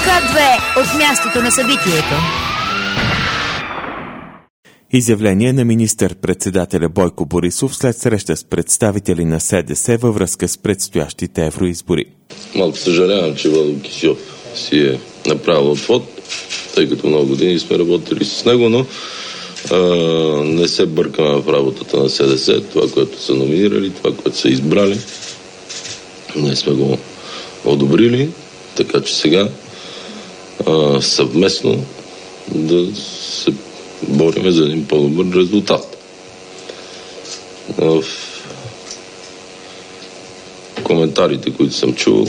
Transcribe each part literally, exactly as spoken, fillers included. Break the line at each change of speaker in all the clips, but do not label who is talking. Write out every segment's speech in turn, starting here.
К две от мястото на събитието.
Изявление на министър-председателя Бойко Борисов след среща с представители на СДС във връзка с предстоящите евроизбори.
Малко съжалявам, че Владо Кисьов си е направил отвод, тъй като много години сме работили с него, но а, не се бъркаме в работата на СДС. Това, което са номинирали, това, което са избрали, ние сме го одобрили, така че сега а, съвместно да се бориме за един по-добър резултат. В коментарите, които съм чувал,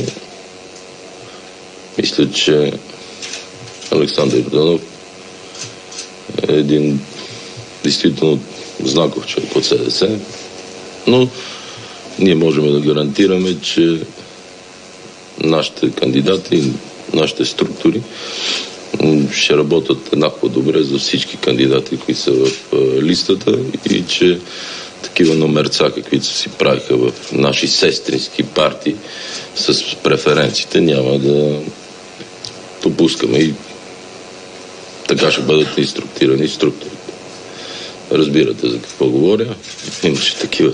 мисля, че Александър Йорданов е един действително знаков човек от СДС, но ние можем да гарантираме, че нашите кандидати, нашите структури ще работят еднакво добре за всички кандидати, които са в листата, и че такива номерца, каквито си правиха в наши сестрински партии с преференциите, няма да допускаме, и така ще бъдат инструктирани структурите. Разбирате за какво говоря. Имаше такива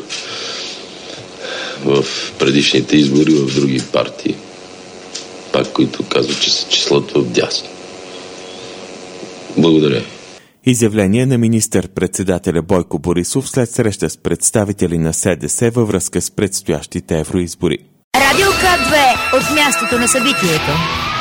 в предишните избори в други партии, пак които казват, че са числото в дясно. Благодаря.
Изявление на министър-председателя Бойко Борисов след среща с представители на СДС във връзка с предстоящите евроизбори.
Радио К две от мястото на събитието.